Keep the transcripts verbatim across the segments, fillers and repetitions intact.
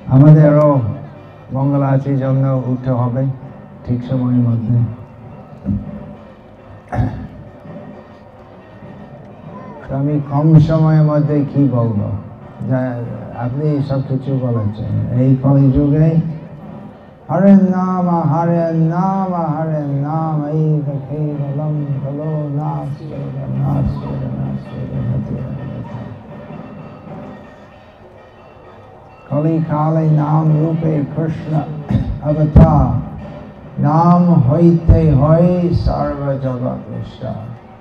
আমাদেরও মঙ্গল আরতির জন্য উঠতে হবে ঠিক সময়ের মধ্যে। আমি কম সময়ের মধ্যে কি বলবো, যা আপনি সব কিছু বলেছেন। এই কলিযুগে হরে নাম হরে নাম হরে নাম এই কেবলম খলো নাস্তি নাস্তি নাস্তি কলি কালে নাম রূপে কৃষ্ণ অবতার, নাম হইতে হয় সর্ব জগৎ নিষ্ঠা।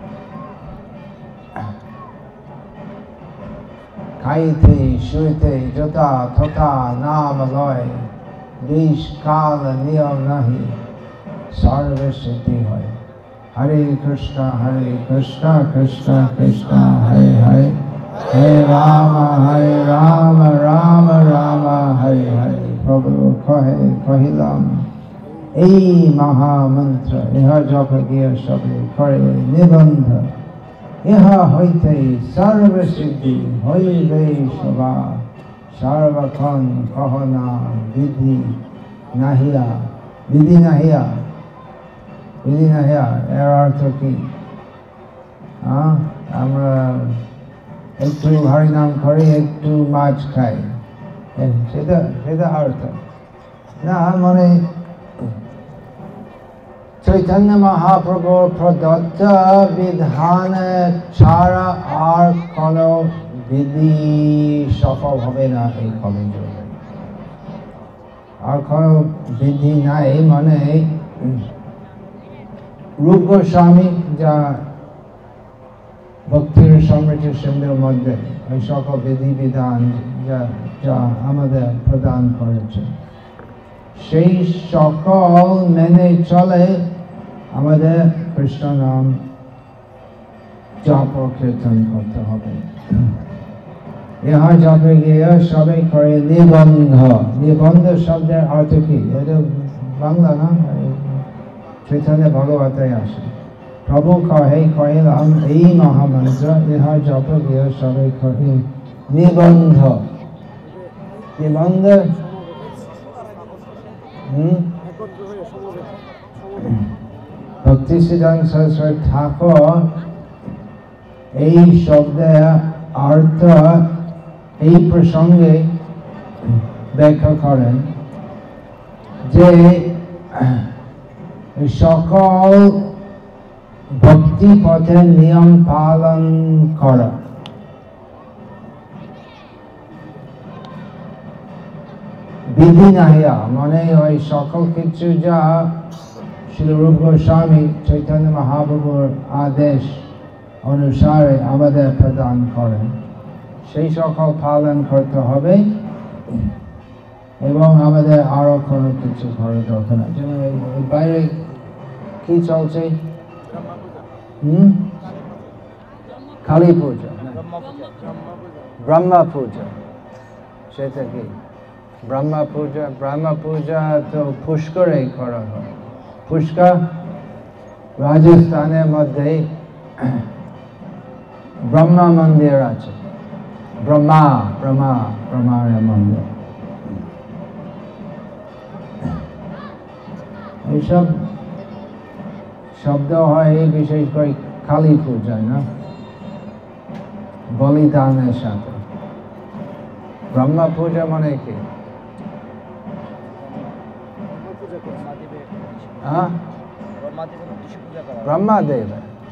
খাইতে শুইতে যথা তথা নাম লয়, দেশ কাল নিয়ম নাহি সর্বে সিদ্ধি হয়। হরে কৃষ্ণ হরে কৃষ্ণ কৃষ্ণ কৃষ্ণ হরে হরে, হরে রাম হরে রাম রাম রাম হরে হরে। প্রভু কহে কহিলাম এই মহামন্ত্র, ইহা জপ গিয়ে সবে করে নিবন্ধ, ইহা হইতে সর্ব সিদ্ধি হইবে সবা। সর্বক্ষণ কহনা বিধি নাহিয়া, বিধি নাহিয়া, বিধি নাহিয়া এর অর্থ কি? আমরা একটু হরিনাম করি, একটু মাছ খাই, সেটা সেটা অর্থ না। মানে চৈতন্য মহাপ্রভুর প্রদত্ত বিধান ছাড়া আর কোন বিধি সফল হবে না এই কলিযুগে। আর কোন বিধি নাই, মানে রূপ গোস্বামী যা ভক্তির সমৃদ্ধি সিন্ধুর মধ্যে এই সকল বিধি বিধান যা যা আমাদের প্রদান করেছে, সেই সকল মেনে চলে আমাদের কৃষ্ণ নাম জপ কীর্তন করতে হবে। ইহা জপে গিয়ে সবাই করে নিবন্ধ। নিবন্ধ শব্দের অর্থ কি? এটা বাংলা না, চৈতন্য ভগবতে আসে। প্রভু কহে কহিলাম এই মহামন্ত্র, ইহা জপে গিয়ে সবাই করে নিবন্ধ। নিবন্ধ হম ভক্তি সিদ্ধান্ত সরস্বতী ঠাকুর এই শব্দের অর্থ এই প্রসঙ্গে ব্যাখ্যা করেন যে সকল ভক্তি পথের নিয়ম পালন করা। বিধি নাহিয়া মানে ওই সকল কিছু যা শ্রী রূপ গোস্বামী চৈতন্য মহাপ্রভুর আদেশ অনুসারে আমাদের প্রদান করেন, সেই সকল পালন করতে হবে এবং আমাদের আরো কোনো কিছু করার দরকার না। যেমন বাইরে কি চলছে? হম কালী পূজা, ব্রহ্মা পূজা, সেটা কি ব্রহ্মা পূজা? ব্রহ্মা পূজা তো পুষ্করে করা হয়। পুষ্কর রাজস্থানের মধ্যে ব্রহ্মা মন্দির আছে, ব্রহ্মা ব্রহ্মা ব্রহ্মার মন্দির। এইসব শব্দ হয় বিশেষ করে কালী পূজায় না, বলিদানের সাথে। ব্রহ্মা পূজা মানে কি? ব্রহ্মাদেব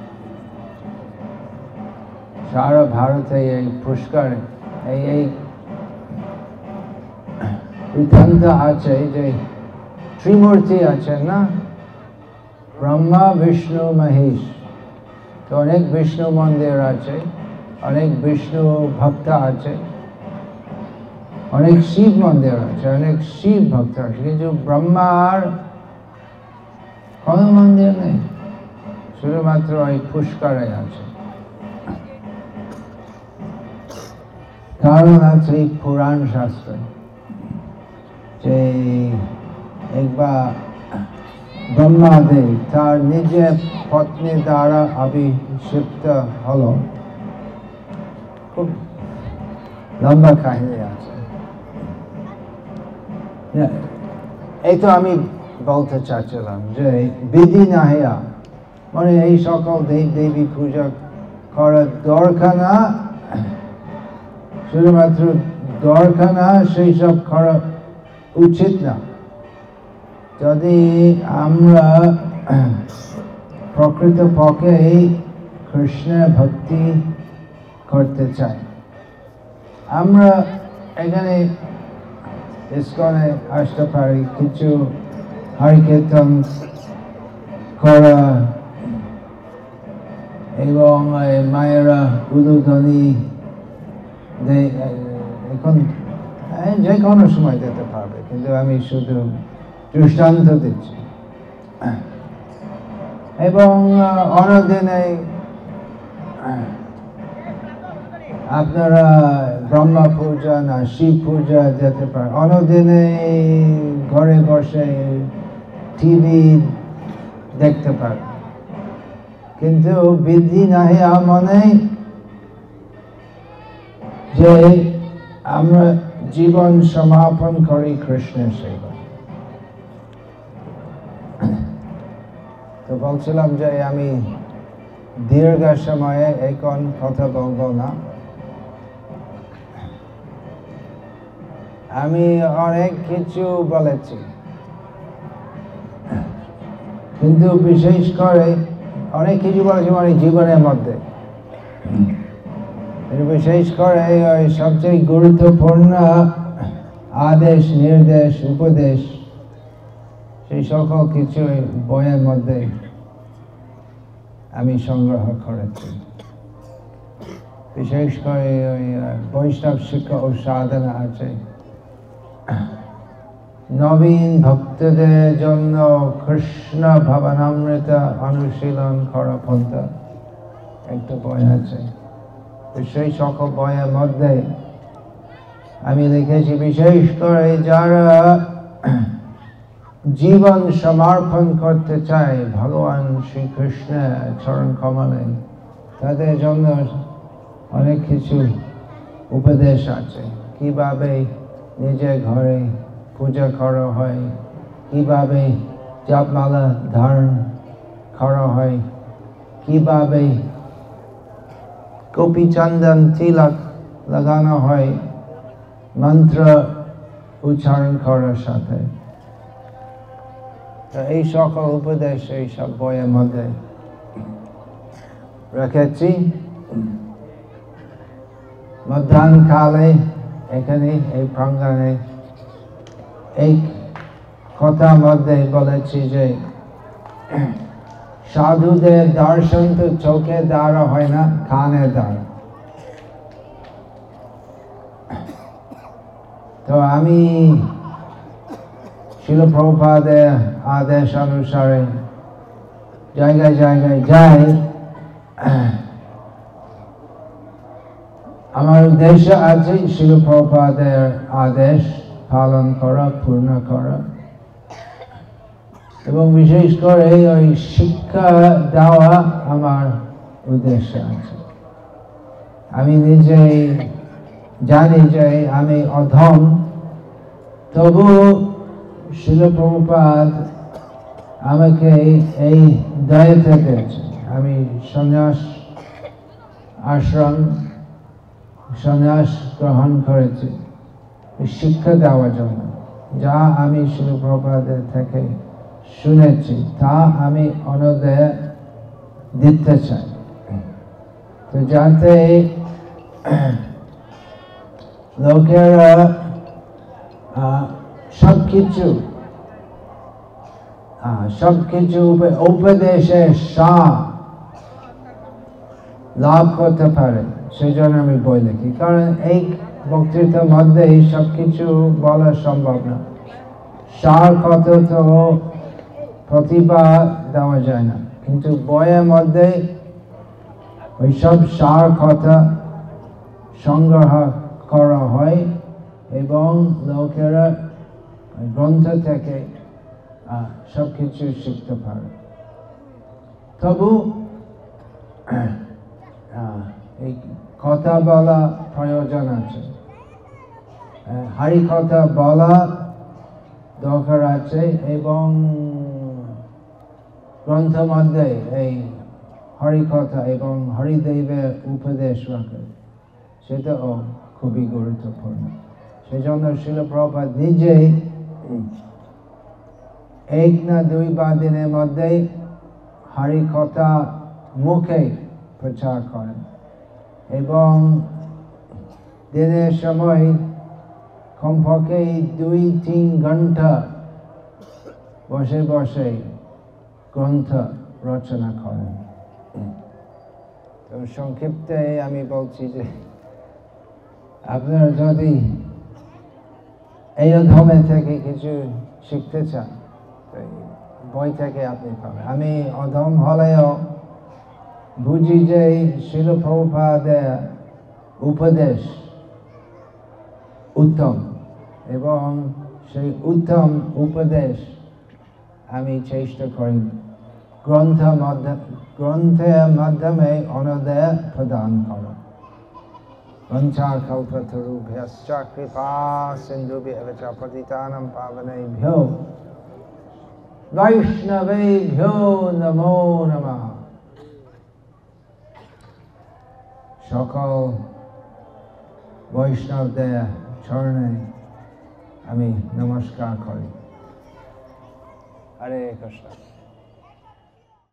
সারা ভারতে এই পুষ্কর এই এই বৃত্তান্ত আছে যে ত্রিমূর্তি আছে না, ব্রহ্মা বিষ্ণু মহেশ। তো অনেক বিষ্ণু মন্দির আছে, অনেক বিষ্ণু ভক্ত আছে, অনেক শিব মন্দির আছে, অনেক শিব ভক্ত আছে, কিন্তু ব্রহ্মার কোন মন্দির নেই, শুধুমাত্র ওই পুষ্করে আছে। কারণ আছে পুরাণ শাস্ত্রে যে একবার ব্রহ্মাদেব তার নিজের পত্নী দ্বারা অভিষিক্ত হলো। খুব লম্বা কাহিনী আছে। এই তো আমি বলতে চাচ্ছিলাম যে বিধি নাহিয়া মানে এই সকল দেব দেবী পূজা করার দরকার না, শুধুমাত্র দরকার না সেই সব করা উচিত না। যদি আমরা প্রকৃতপক্ষে কৃষ্ণের ভক্তি করতে চাই, আমরা এখানে ইস্কনে আসতে পারি, কিছু হরিকীর্তন করা এবং মায়েরা উলুধ্বনি এখন যে কোনো সময় দিতে পারবে, কিন্তু আমি শুধু দৃষ্টান্ত দিচ্ছি। এবং অন্যদিনে আপনারা ব্রহ্মা পূজা না শিব পূজা যেতে পারেন, অন্যদিনে ঘরে বসে টিভি দেখতে পারেন। কিন্তু বিধি নাহিয়া মানে যে আমরা জীবন সমাপন করি কৃষ্ণের সেবা। তো বলছিলাম যে আমি দীর্ঘ সময়ে এখন কথা বলবো না। আমি অনেক কিছু বলেছি, কিন্তু বিশেষ করে অনেক কিছু বলেছি মানে জীবনের মধ্যে, বিশেষ করে ওই সবচেয়ে গুরুত্বপূর্ণ আদেশ নির্দেশ উপদেশ সেই সকল কিছু বইয়ের মধ্যে আমি সংগ্রহ করেছি। বিশেষ করে ওই বৈষ্ণব শিক্ষা ও সাধনা আছে, নবীন ভক্তদের জন্য কৃষ্ণ ভাবনামৃত অনুশীলন করা পন্থা একটা বই আছে। সেই সকল বইয়ের মধ্যে আমি লিখেছি বিশেষ করে যারা জীবন সমর্পণ করতে চায় ভগবান শ্রীকৃষ্ণের চরণ কমলে, তাদের জন্য অনেক কিছু উপদেশ আছে। কিভাবে নিজের ঘরে পূজা করা হয়, কিভাবে জপমালা ধারণ করা হয়, কিভাবে গোপী চন্দন তিলক লাগানো হয় মন্ত্র উচ্চারণ করার সাথে। এই সকল উপদেশ এই সব বইয়ের মধ্যে রেখেছি। মধ্যাহ্নকালে এখানে এই প্রাঙ্গণে এই কথার মধ্যে বলেছি যে সাধুদের দর্শন তো চোখে দ্বারা হয় না, কানে দ্বারা। তো আমি শিল প্রভুপাদের আদেশ অনুসারে জায়গায় জায়গায় যাই। আমার উদ্দেশ্য আছে শিল প্রভুপাদের আদেশ পালন করা, পূর্ণ করা, এবং বিশেষ করে ওই শিক্ষা দেওয়া আমার উদ্দেশ্য আছে। আমি নিজে জানি যে আমি অধম, তবু শিল প্রভুপাদ আমাকে এই দায়িত্ব দিয়েছে। আমি সন্ন্যাস আশ্রম সন্ন্যাস গ্রহণ করেছি শিক্ষা দেওয়ার জন্য। যা আমি শিল প্রভুপাদের থেকে শুনেছি তা আমি অন্যদের দিতে চাই। তো যাতে লোকেরা সবকিছু সবকিছু উপদেশের সার লাভ করতে পারে, সেই জন্য আমি বই লিখি। কারণ এই বক্তৃতার মধ্যে সবকিছু বলা সম্ভব না, সার কথা তো প্রতিভা দেওয়া যায় না, কিন্তু বইয়ের মধ্যে ওই সব সার কথা সংগ্রহ করা হয় এবং লোকেরা গ্রন্থ থেকে সবকিছু শিখতে পারে। তবু এই কথা বলা প্রয়োজন আছে। হরি কথা বলা দরকার আছে এবং গ্রন্থ মধ্যে এই হরিকথা এবং হরিদেবের উপদেশ রাখে, সেটাও খুবই গুরুত্বপূর্ণ। সেজন্য শিল প্রভুপাদ নিজেই এক না দুইবার দিনের মধ্যে হরিকথা মুখে প্রচার করেন এবং দিনের সময় কমপক্ষে দুই তিন ঘন্টা বসে বসে গ্রন্থ রচনা করেন। তো সংক্ষিপ্তে আমি বলছি যে আপনারা যদি এই অধ্যয়ন থেকে কিছু শিখতে চান, বই থেকে আপনি পাবেন। আমি অধ্যয়ন হলেও বুঝি যে শিল প্রভুপাদের উপদেশ উত্তম এবং সেই উত্তম উপদেশ আমি চেষ্টা করি গ্রন্থ গ্রন্থের মাধ্যমে অন্যদের প্রদান করা। বঞ্চাকল্পতরুভ্যশ্চ কৃপা সিন্ধুভ্যেব চ পতিতানাং পাবনেভ্যো বৈষ্ণবেভ্যো নমো নমঃ। সকল বৈষ্ণবদের চরণে আমি নমস্কার করি। হরে কৃষ্ণ।